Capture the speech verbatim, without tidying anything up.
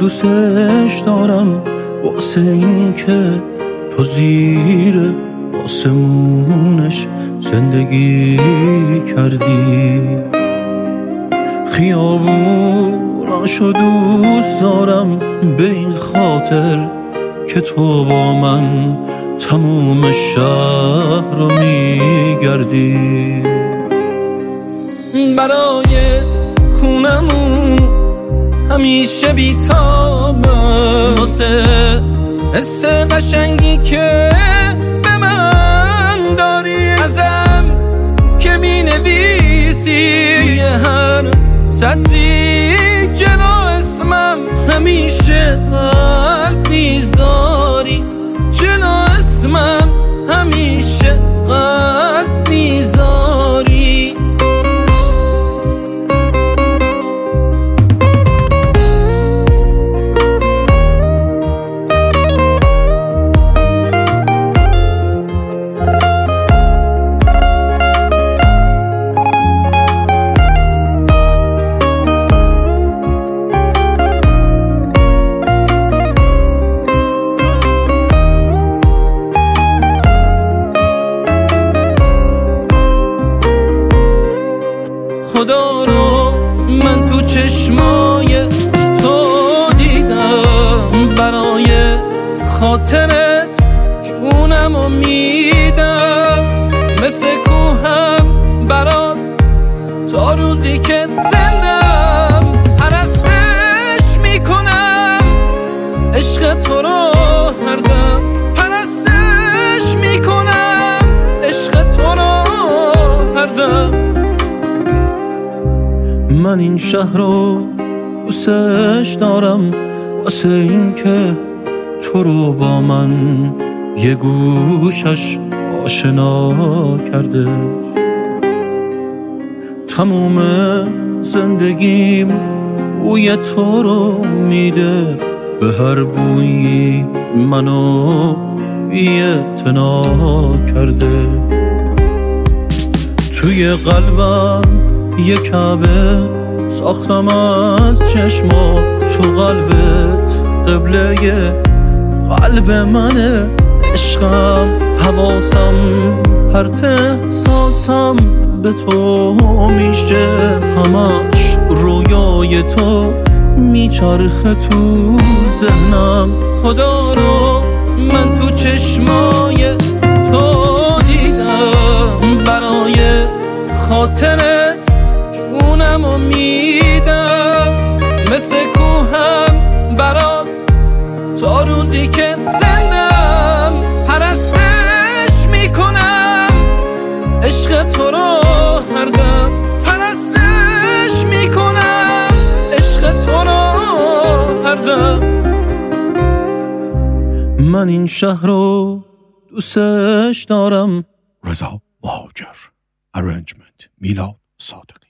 دوستش دارم واسه این که تو زیر آسمونش زندگی کردی. خیابوناشو دوست دارم به این خاطر که تو با من تموم شهر رو میگردی. برای خونمون همیشه بی‌تابه واسه حس قشنگی که به من داری. ازم که می‌نویسی توی هر سطری جلو اسمم همیشه قلب میذاری. جلو اسمم همیشه قلب میذاری. خدا رو من تو چشمای تو دیدم. برای خاطرت جونمو میدم. مثل کوهم برات تا روزی که زندم. پرستش میکنم عشق تو رو هر دم. پرستش میکنم عشق تو رو هر دم. من این شهر رو دوستش دارم واسه این که تو رو با من یه گوشش آشنا کرده. تموم زندگیم بوی تو رو میده. به هر بویی منو بی‌اعتنا کرده. توی قلبم یه کعبه ساختم از چشما. تو قلبت قبله قلب منه عشقم. حواسم پرت احساسم به تو میشه. همش رویای تو میچرخه تو ذهنم. خدا رو من تو چشمای تو دیدم. برای خاطرت جونمو میدم. مثل کوهم برات تا روزی که زندم. پرستش میکنم عشق تو رو هر دم. پرستش میکنم عشق تو رو هر دم. من این شهر رو دوستش دارم. رضا مهاجر. Arrangement میلاد صادق.